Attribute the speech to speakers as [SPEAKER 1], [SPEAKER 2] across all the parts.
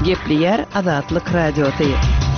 [SPEAKER 1] Gepli yer Azatlyk radiosu.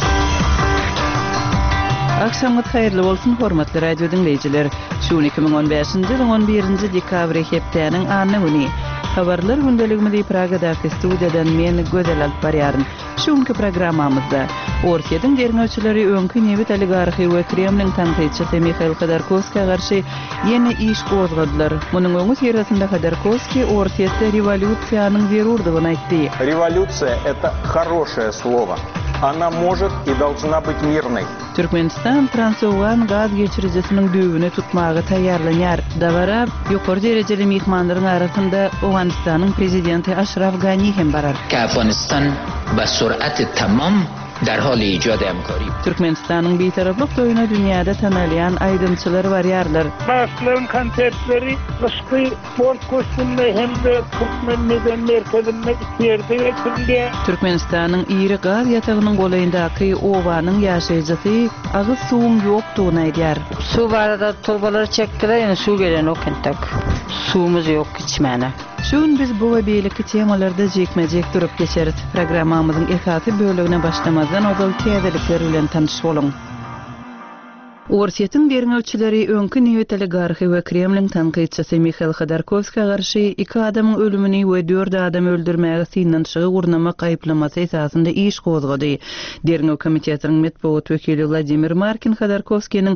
[SPEAKER 1] Akşamınız hayırlı olsun hormatly radio dinleyijiler. Şu 2015-nji ýylyň 11-nji dekabry hepdeniň anyny güni. Habarlar gündeligimizi Praga'daki studiyadan men Gözel alyp barýaryn. Şuňky programmamyzda Orkiýanyň derňöçüleri öňkü Newit oligarhy we Kremlin tanqidçisi Mikhail Khodorkovskiýa garşy ýene iş gozgadylar. Munyň öňü terasynda Khodorkovskiy Orkiýada rewolýusiýanyň zerurdygyny aýtdy.
[SPEAKER 2] Революция – это хорошее слово. Она может и должна быть мирной.
[SPEAKER 1] Türkmenistan transowan gaz geçiricisiniň düýbüni tutmagy taýýarlanýar. Dawara ýokary derejeli mehmanlaryň arasynda Owganistanyň prezidenti Ashraf Ghani hem barar.
[SPEAKER 3] Afganistan ba sur'ati tamam در حال ایجاد همکاری.
[SPEAKER 1] Türkmenistanyň beýtaraplyk doýuna dünýäde tanalýan aýdymçylar barýarlar.
[SPEAKER 4] Başlaryň konsertleri gysky sport koşulmaly hemde Türkmen meden merkezinde ýerde geçirildi.
[SPEAKER 1] Türkmenistanyň iri gaz ýatagynyň golayyndaky owanyň ýaşaýjysy agyz suwuň ýokdugyny aýdýar.
[SPEAKER 5] Su barada turbalar çekdiler, ýani su gelen okentak. Suwumuz ýok içmäne.
[SPEAKER 1] Şun biz bu we beýleki temalarda jekmejek durup geçeriz. Programmamyzyň esasy bölügine başlamazdan ozal täzelikler bilen tanyş boluň. Orkiýanyň derňöçüleri öňkü Newit oligarhy we Kremlin tanqidçisi Mikhail Khodorkovskiýa garşy 2 adamyň ölümini we 4 adam öldürmäge synanşygy gurnamak aýplamasy esasynda iş gozgady. Derňö komitetiniň medeniýet wekili Vladimir Markin Khodorkovskiýanyň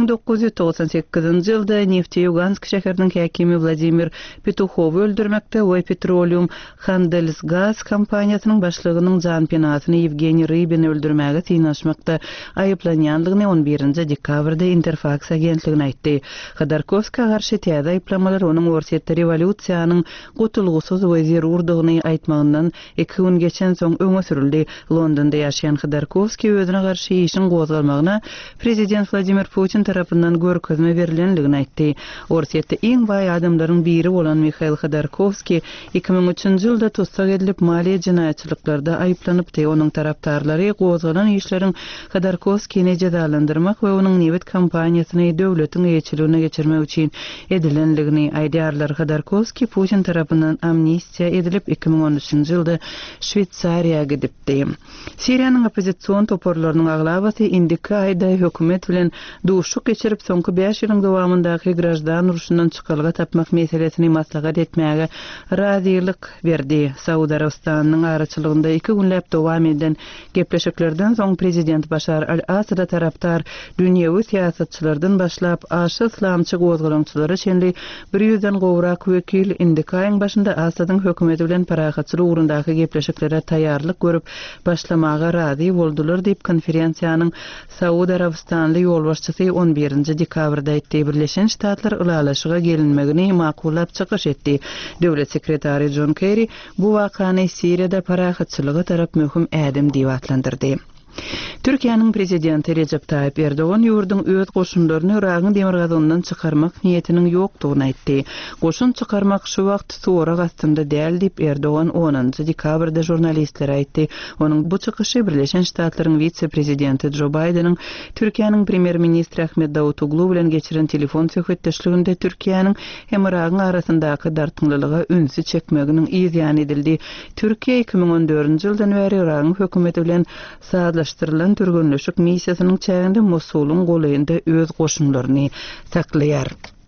[SPEAKER 1] 1998-nji ýylda Nefteýugansk şäheriniň häkimi Vladimir Petuchowy öldürmekde we Petroleum Handelsgaz kompaniýasynyň başlygynyň jan penasyny Evgeniy Rybin öldürmäge synanşmakda aýplanýanlygyny 11-nji dekabrda Interfax agentligine aýtdy. Khodorkovskiýa garşy täze aýplamalar onuň Orkiýada rewolýusiýanyň gotulgusyz we zerurdygyny aýtmagyndan 2 gün geçen soň öňe sürildi. Londonda ýaşaýan Khodorkovskiy özüne garşy işin gozgalmagyna prezident Vladimir Putin tarapyndan görkezme berilenligini aýtdy. Orkiýada iň baý adamlaryň biri bolan Mikhail Khodorkovskiy 2003-nji ýylda tutsak edilip maliýe jinaýatçylyklarda aýplanypdy. Onuň tarapdarlary gozgalan işleriň Khodorkovskiýni jazalandyrmak we onuň Newit kompaniýasyny döwletiň ýeçiligine geçirmek üçin edilenligini aýdýarlar. Khodorkovskiy Putin tarapyndan amnistiýa edilip 2013-nji ýylda Şwitsariýaga gidipdi. Siriýanyň opozisiýon toporlarynyň aglabasy indiki aýda hökümet bilen duşuk geçirip soňky 5 ýylyň dowamyndaky grajdan uruşundan çykalga tapmak meselesini maslahat etmäge razylyk berdi. Saudy Arabistanynyň araçylygynda 2 günläp dowam eden gepleşiklerden soň prezident Bashar al-Assad tarapdar dünýäwi siýasatçylardan başlap aşy islamçy gozgalançylary şenli 100-den gowrak wekil indiki aýyň başynda Assadyň hökümeti bilen parahatçylyk ugrundaky gepleşiklere taýýarlyk görüp başlamaga razy boldular diýip konferensiýanyň Saudy Arabistanly ýolbaşçysy 11-nji dekabrda aýtdy. Birleşen Ştatlar ulalaşyga gelinmegini makullap çykyş etdi. Döwlet sekretary John Kerry bu wakany Siriýada parahatçylyga tarap möhüm ädim diýip atlandyrdy. Türkiýanyň prezidenti Recep Tayyip Erdogan ýurduň öz goşunlaryny Iragyň demir gazondan çykarmak niýetiniň ýokdugyny aýtdy. Goşun çykarmak şu wagt sonra gastynda däl diýip Erdogan 10-njy dekabrda jurnalistlere aýtdy. Onuň bu çykyşy Birleşen Ştatlaryň wise-prezidenti Joe Biden'ň Türkiýanyň premier ministri Ahmet Davutoglu bilen geçiren telefon söhbetdeşliginde Türkiýanyň hem Iragyň arasyndaky dartyňlylyga ünsü çekmeginiň izyan edildi. Türkiýe 2014-nji ýyldan beri Iragyň hökümeti bilen saatlaşdyrylan türgünleşik missiýasynyň çäginde Mosulyň golayynda öz goşunlaryny saklaýar.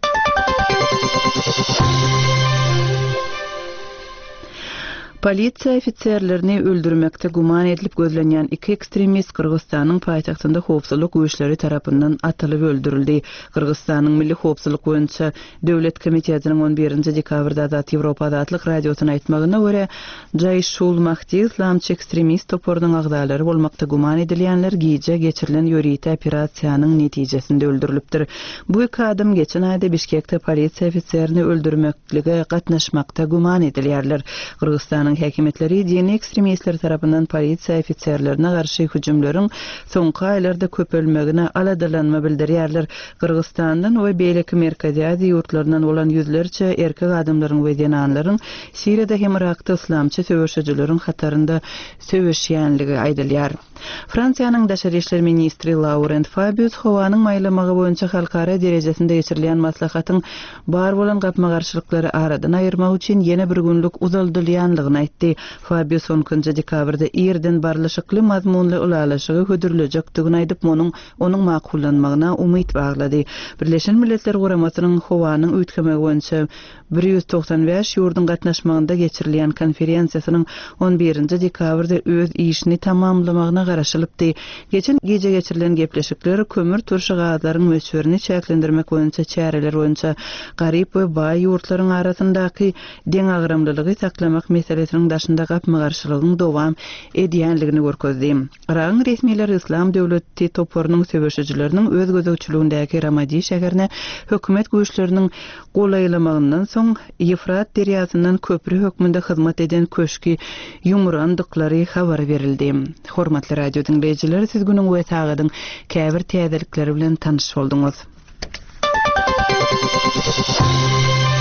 [SPEAKER 1] Polisiýa ofitserlerini öldürmekde guman edilip gözlenýän 2 ekstremist Kırgızstanyň paýtagtynda howpsuzlyk güýçleri tarapyndan atylyp öldürildi. Kırgızstanyň Milli Howpsuzlyk boýunça Döwlet Komitetiniň 11-nji dekabrda Azat Ýewropa adly radiosyna aýtmagyna görä, Jaýşul Mahdi islamçy ekstremist topornyň agdalary bolmakda guman edilýänler giýje geçirilen ýörüýte operasiýanyň netijesinde öldürilipdir. Bu 2 adam geçen aýda Bişkekde polisiýa ofitserini öldürmeklige gatnaşmakda guman edilýärler. Kırgızstanyň häkimetleri dini ekstremistler tarapyndan polisiýa ofitserlerine garşy hüjümleriň soňky aýlarda köpelmegine aladalanma bildirýärler. Kırgızstandan we beýleki merkezi Aziýa ýurtlarynyň bolan ýüzlerçe erkek adamlaryň we denanlaryň Siriýada hem Irakda islamçy söwüşçileriň hatarynda söwüşýänligi aýdylýar. Fransiýanyň daşary işler ministri Laurent Fabius howanyň maýlamagy boýunça halkara derejesinde geçirilýän maslahatyň bar bolan gapma garşylyklary aradan aýyrmak üçin ýene bir günlük uzaldylýanlygyny aýtdy. Fabio sonkunca dekabrda ýerden barlaşykly mazmunly ulalaşygy hödürülecekdigini aýdyp onuň makullanmagyna umyt baglady. Birleşen Milletler Guramasynyň howanyň üýtkemegi boýunça 195 ýurdun gatnaşmagynda geçirilýän konferensiýasynyň 11-nji dekabrda öz işini tamamlamagyna garaşylypdy. Geçen gece geçirilen gepleşikler kömür turşy gazlaryň möçberini çäklendirmek boýunça çäreler boýunça garyp we baý ýurtlaryň arasyndaky deň agramlylygy saklamak meselesiniň daşynda gapma garşylygyň dowam edýänligini görkezdi. Iran resmiler İslam döwleti toporunyň söwüşçileriniň öz gözegçiligindäki Ramadi şäherine hökümet güýçleriniň golaýlamagyndan soň Ýufrat derýasyndan köprü hökmünde hyzmat eden köşki ýumrandyklary habar berildi. Hormatly radio dinleýijiler, siz günüň we tagadyň käbir täzelikleri bilen tanyş bolduňuz.